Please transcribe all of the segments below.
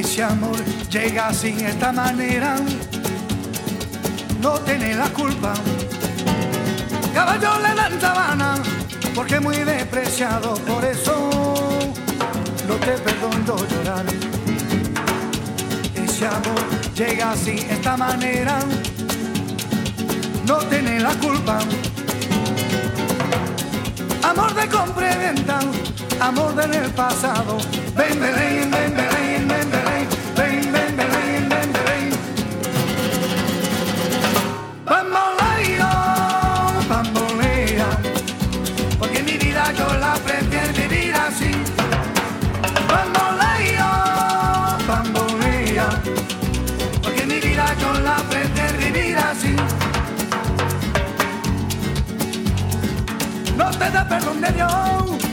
Ese amor llega así, de esta manera, no tiene la culpa. Caballo le dan sabana, porque es muy despreciado, por eso no te perdono llorar. Ese amor llega así, de esta manera, no tiene la culpa. Amor de compra y venta, amor del pasado. Ven, Belén, ven, Belén, ven, Belén, ven, ven, Belén, ven, Belén. Bamboleo, bambolea, porque mi vida yo la prefiero vivir así. Bamboleo, bambolea, porque mi vida yo la prefiero vivir así. No te da perdón de Dios.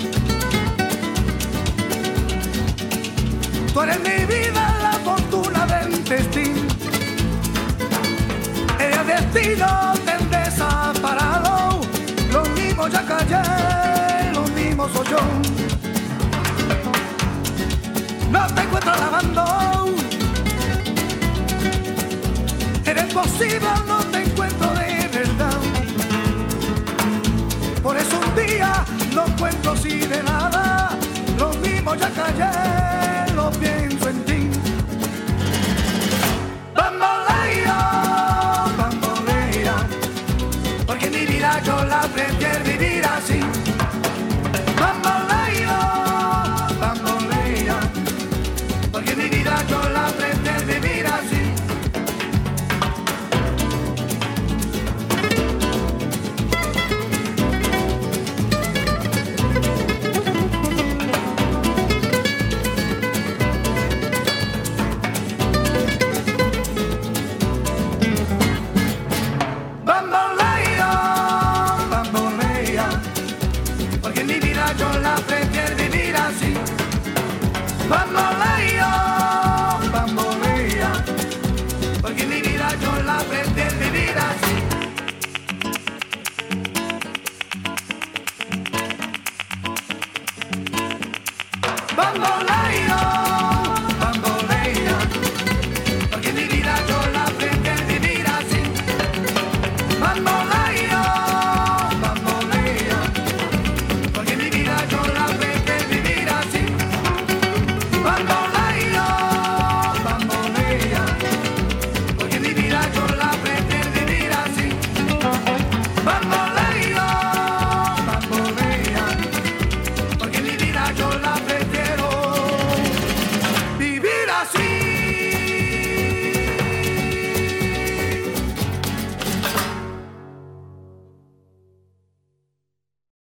Tú eres mi vida, la fortuna del destino. El destino te desamparado. Lo mismo ya callé, lo mismo soy yo. No te encuentro lavando. Eres posible, no te encuentro de verdad. Por eso un día no cuento así de nada. Lo mismo ya callé.